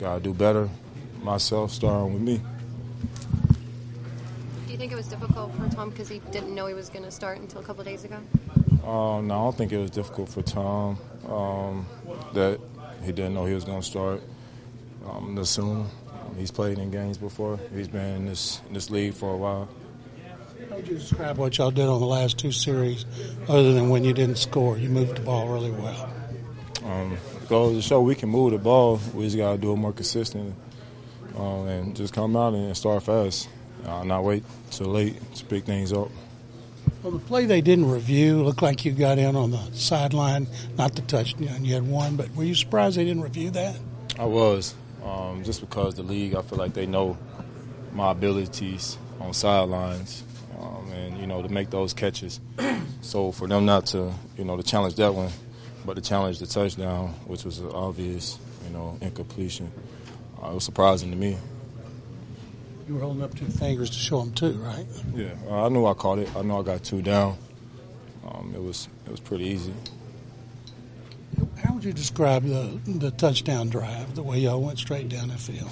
Got to do better myself, starting with me. Do you think it was difficult for Tom because he didn't know he was going to start until a couple of days ago? No, I don't think it was difficult for Tom that he didn't know he was going to start. Assume he's played in games before. He's been in this league for a while. How would you describe what y'all did on the last two series, other than when you didn't score? You moved the ball really well. Goes to show we can move the ball. We just got to do it more consistent and just come out and start fast. Not wait till late to pick things up. Well, the play they didn't review looked like you got in on the sideline, not the touchdown. You had one, but were you surprised they didn't review that? I was, just because the league, I feel like they know my abilities on sidelines and, to make those catches. So for them not to, to challenge that one, but to challenge the touchdown, which was an obvious, incompletion, it was surprising to me. You were holding up two fingers to show them two, right? Yeah, I knew I caught it. I know I got two down. It was pretty easy. How would you describe the touchdown drive, the way y'all went straight down the field?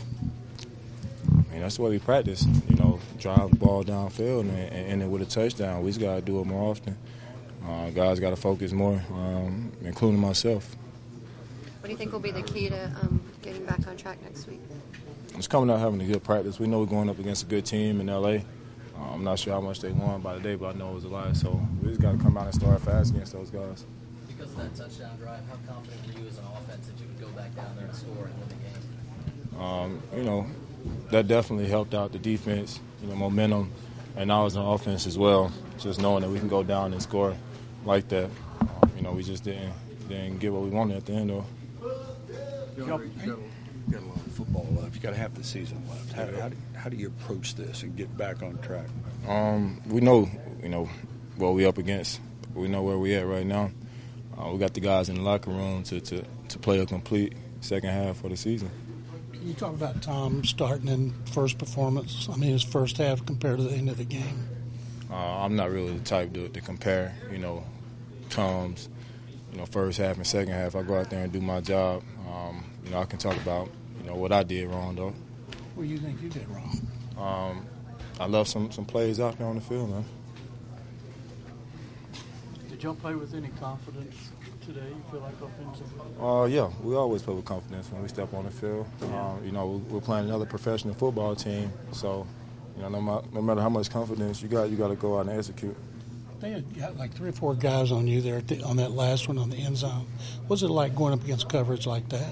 I mean, that's the way we practice, drive the ball downfield and end it with a touchdown. We just got to do it more often. Guys got to focus more, including myself. What do you think will be the key to getting back on track next week? Just coming out having a good practice. We know we're going up against a good team in L.A. I'm not sure how much they won by the day, but I know it was a lot. So we just got to come out and start fast against those guys. Because of that touchdown drive, how confident were you as an offense that you would go back down there and score and win the game? That definitely helped out the defense, momentum, and I was an offense as well, just knowing that we can go down and score like that. We just didn't get what we wanted at the end, though. You got a lot of football left. You got half the season left. How do you approach this and get back on track? We know, what we up against. We know where we at right now. We got the guys in the locker room to play a complete second half of the season. Can you talk about Tom starting in first performance? His first half compared to the end of the game. I'm not really the type to compare, Tom's, first half and second half. I go out there and do my job. I can talk about, what I did wrong, though. What do you think you did wrong? I left some plays out there on the field, man. Did y'all play with any confidence today, you feel like, offensively? Yeah, we always play with confidence when we step on the field. We're playing another professional football team, so, no matter how much confidence you got to go out and execute. They had got like 3 or 4 guys on you there on that last one on the end zone. What's it like going up against coverage like that?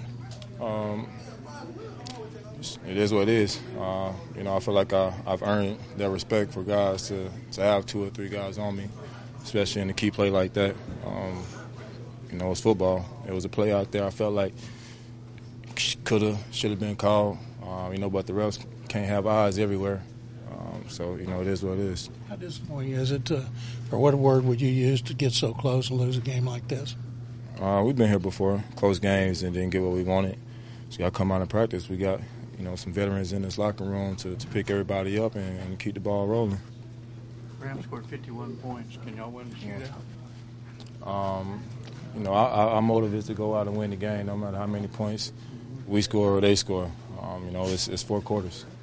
It is what it is. I feel like I've earned that respect for guys to have 2 or 3 guys on me, especially in a key play like that. It's football. It was a play out there I felt like should have been called, but the refs can't have eyes everywhere. So, it is what it is. How disappointing is it or what word would you use to get so close and lose a game like this? We've been here before, close games, and didn't get what we wanted. So, got to come out and practice. We got, some veterans in this locker room to pick everybody up and keep the ball rolling. Rams scored 51 points. Can y'all win the shootout? Our motive is to go out and win the game, no matter how many points we score or they score. It's 4 quarters.